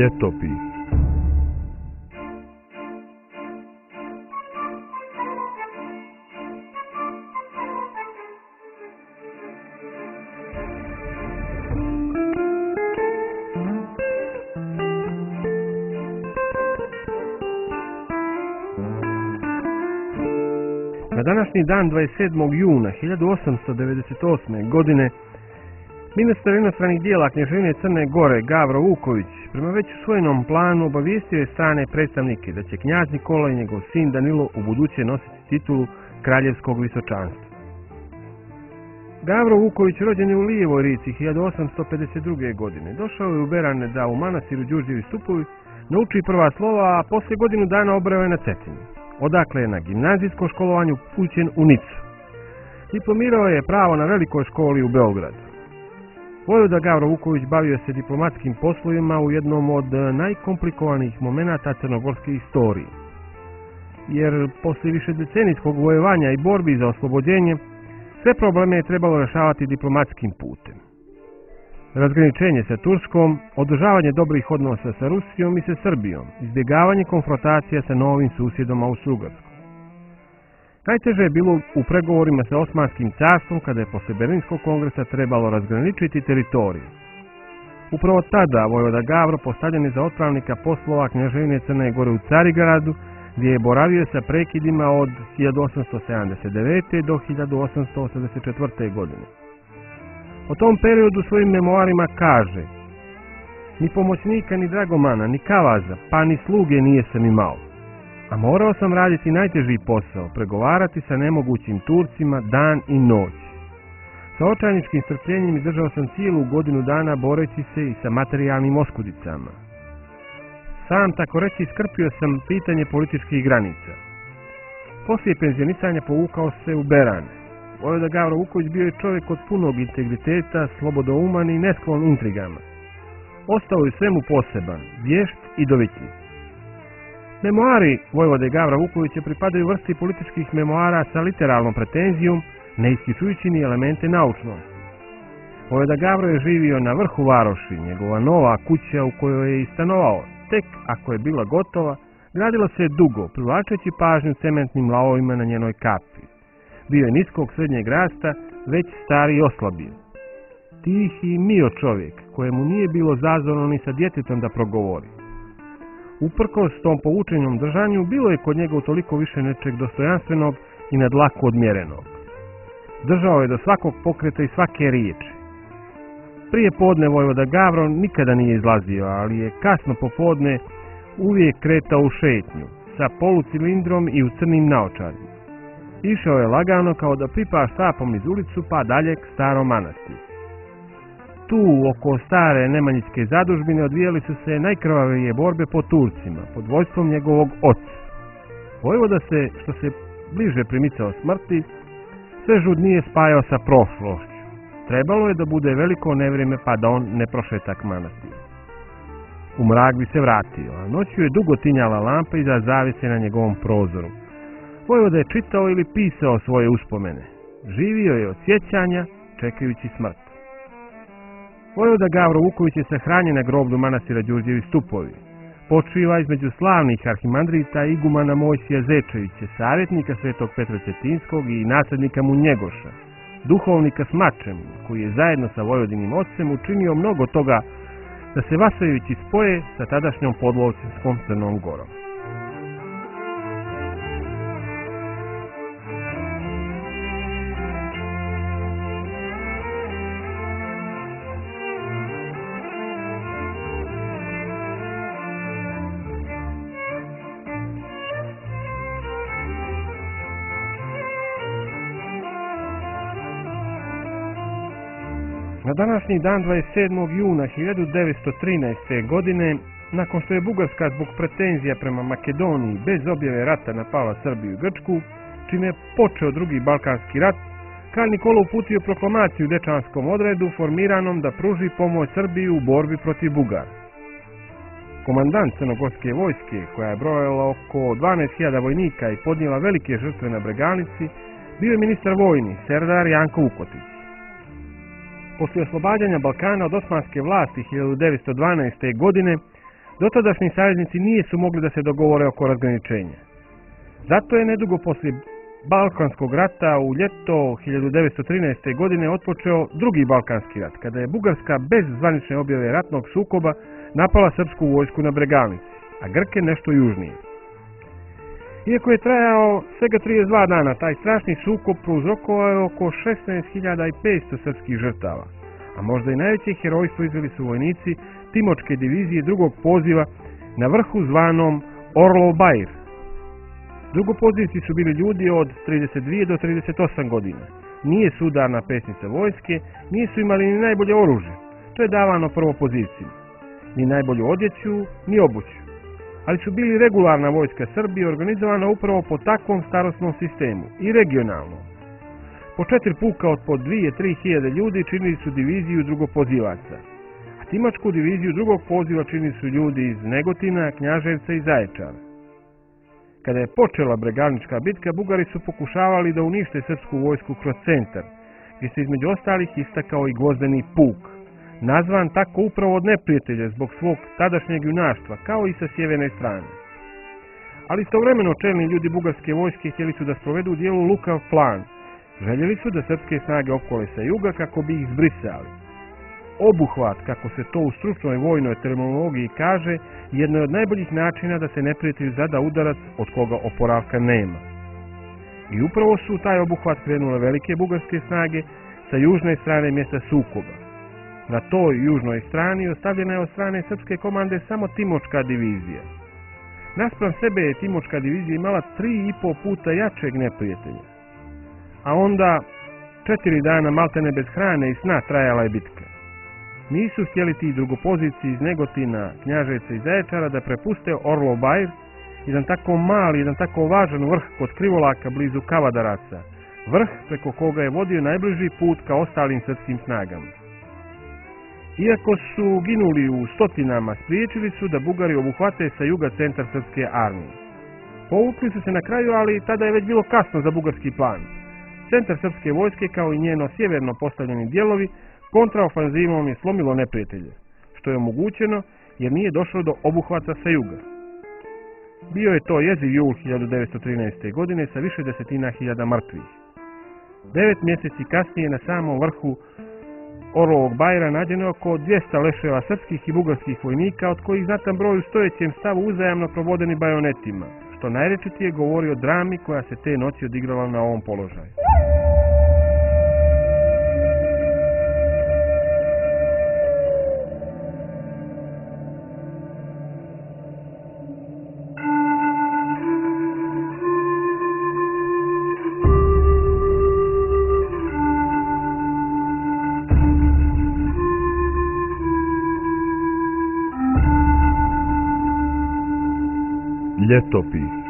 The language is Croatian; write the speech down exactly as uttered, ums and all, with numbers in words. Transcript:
Ljetopis. Na današnji dan dvadeset sedmog juna hiljadu osamsto devedeset osme. godine ministar inostranih dijela Kneževine Crne Gore Gavro Vuković prema već usvojenom planu obavijestio je strane predstavnike da će knjaz Nikola i njegov sin Danilo u buduće nositi titulu kraljevskog visočanstva. Gavro Vuković, rođen je u Lijevoj Rici hiljadu osamsto pedeset druge. godine. Došao je u Berane da u manastiru Đurđevi stupovi nauči prva slova, a poslije godinu dana obreo je na Cetini, odakle je na gimnazijsko školovanju upućen u Nicu. Diplomirao je pravo na velikoj školi u Beogradu. Vojvoda Gavro Vuković bavio se diplomatskim poslovima u jednom od najkomplikovanijih momenata crnogorske istorije, jer poslije višedecenijskog vojevanja i borbi za oslobođenje sve probleme je trebalo rješavati diplomatskim putem. Razgraničenje sa Turskom, održavanje dobrih odnosa sa Rusijom i sa Srbijom, izbjegavanje konfrontacija sa novim susjedom Austro-Ugarskom. Najteže je bilo u pregovorima sa Osmanskim carstvom kada je posle Berlinskog kongresa trebalo razgraničiti teritoriju. Upravo tada vojvoda Gavro postavljen je za otpravnika poslova Kneževine Crne Gore u Carigradu, gdje je boravio sa prekidima od hiljadu osamsto sedamdeset devete. do hiljadu osamsto osamdeset četvrte. godine. O tom periodu svojim memoarima kaže: ni pomoćnika, ni dragomana, ni kavaza, pa ni sluge nije sam imao. A morao sam raditi najteži posao, pregovarati sa nemogućim Turcima dan i noć. Sa očajničkim strpljenjem izdržao sam cijelu godinu dana boreći se i sa materijalnim oskudicama. Sam, tako reći, iskrpio sam pitanje političkih granica. Poslije penzionisanja povukao se u Berane. Vojvoda Gavro Vuković bio je čovjek od punog integriteta, slobodouman i nesklon intrigama. Ostao je svemu poseban, vješt i dovitljiv. Memoari vojvode Gavra Vukovića pripadaju vrsti političkih memoara sa literalnom pretenzijom, ne isključujući ni elemente naučnosti. Vojvoda Gavro je živio na vrhu varoši, njegova nova kuća u kojoj je i stanovao, tek ako je bila gotova, gradila se dugo, privlačeći pažnju cementnim lavovima na njenoj kapi. Bio je niskog srednjeg rasta, već stari i oslabio. Tihi i mio čovjek, kojemu nije bilo zazorno ni sa djetetom da progovori. Uprkos tom povučenom držanju, bilo je kod njega toliko više nečeg dostojanstvenog i nadlako odmjerenog. Držao je do svakog pokreta i svake riječi. Prije podne vojvoda Gavro nikada nije izlazio, ali je kasno popodne uvijek kretao u šetnju, sa polucilindrom i u crnim naočarima. Išao je lagano kao da pipa štapom iz ulicu pa dalje k starom manastiru. Tu, oko stare Nemanjićke zadužbine, odvijali su se najkrvavije borbe po Turcima, pod vojstvom njegovog oca. Vojvoda se, što se bliže primicao smrti, sve žudnije spajao sa prošlošću. Trebalo je da bude veliko nevrijeme pa da on ne prošeta k manastiru. U mrak bi se vratio, a noću je dugo tinjala lampa iza zavjese na njegovom prozoru. Vojvoda je čitao ili pisao svoje uspomene. Živio je od sjećanja, čekajući smrt. Vojvoda Gavro Vuković je sahranjen na groblju manastira Đurđevi stupovi. Počiva između slavnih arhimandrita igumana Mojsija Zečevića, savjetnika svetog Petra Cetinskog i naslednika mu Njegoša, duhovnika s mačem, koji je zajedno sa vojvodinim ocem učinio mnogo toga da se Vasajući spoje sa tadašnjom podlovčinskom Crnom Gorom. Na današnji dan dvadeset sedmog juna hiljadu devetsto trinaeste. godine, nakon što je Bugarska zbog pretenzija prema Makedoniji bez objave rata napala Srbiju i Grčku, čime je počeo drugi Balkanski rat, kralj Nikola uputio proklamaciju Dečanskom odredu formiranom da pruži pomoć Srbiji u borbi protiv Bugara. Komandant crnogorske vojske, koja je brojala oko dvanaest hiljada vojnika i podnijela velike žrtve na Breganici, bio je ministar vojni Serdar Janko Vukotić. Poslije oslobađanja Balkana od osmanske vlasti hiljadu devetsto dvanaeste. godine, dotadašnji saveznici nisu mogli da se dogovore oko razgraničenja. Zato je nedugo poslije Balkanskog rata u ljeto hiljadu devetsto trinaeste. godine otpočeo drugi Balkanski rat, kada je Bugarska bez zvanične objave ratnog sukoba napala srpsku vojsku na Bregalnici, a Grke nešto južnije. Iako je trajao svega trideset dva dana, taj strašni sukob prouzrokovao je oko šesnaest hiljada petsto srpskih žrtava, a možda i najveće herojstvo izveli su vojnici Timočke divizije drugog poziva na vrhu zvanom Orlov Bair. Drugopozivci su bili ljudi od trideset dvije do trideset osam godina. Nije su udarna pesnica vojske, nisu imali ni najbolje oružje, to je davano prvopozivcima, ni najbolju odjeću, ni obuću. Ali su bili regularna vojska Srbije, organizovana upravo po takvom starosnom sistemu i regionalno. Po četiri puka od po dvije do tri hiljade ljudi činili su diviziju drugopozivaca, a Timočku diviziju drugog poziva činili su ljudi iz Negotina, Knjaževca i Zaječara. Kada je počela Bregalnička bitka, Bugari su pokušavali da unište srpsku vojsku kroz centar, gdje se između ostalih istakao i Gvozdeni puk, nazvan tako upravo od neprijatelja zbog svog tadašnjeg junaštva, kao i sa sjeverne strane. Ali istovremeno čelni ljudi bugarske vojske htjeli su da sprovedu u dijelu lukav plan. Željeli su da srpske snage opkole sa juga kako bi ih zbrisali. Obuhvat, kako se to u stručnoj vojnoj terminologiji kaže, jedno je od najboljih načina da se neprijatelj zada udarac od koga oporavka nema. I upravo su u taj obuhvat krenule velike bugarske snage sa južne strane mjesta sukoba. Na toj južnoj strani ostavljena je od strane srpske komande samo Timočka divizija. Naspram sebe je Timočka divizija imala tri i po puta jačeg neprijatelja. A onda, četiri dana maltene bez hrane i sna trajala je bitka. Nisu htjeli ti drugopozivci iz Negotina, Knjaževca i Zaječara da prepuste Orlov Bair, jedan tako mali, jedan tako važan vrh kod Krivolaka blizu Kavadaraca, vrh preko koga je vodio najbliži put ka ostalim srpskim snagama. Iako su ginuli u stotinama, spriječili su da Bugari obuhvate sa juga centar srpske armije. Povukli su se na kraju, ali tada je već bilo kasno za bugarski plan. Centar srpske vojske, kao i njeno sjeverno postavljeni dijelovi, kontraofanzivom je slomilo neprijatelje, što je omogućeno jer nije došlo do obuhvata sa juga. Bio je to jeziv jul hiljadu devetsto trinaeste. godine sa više desetina hiljada mrtvih. Devet mjeseci kasnije na samom vrhu Orlovog Baira nađeno je oko dvjesto leševa srpskih i bugarskih vojnika, od kojih znatan broj u stojećem stavu uzajamno probodeni bajonetima, što najrečitije govori o drami koja se te noći odigrala na ovom položaju. Ljetopis.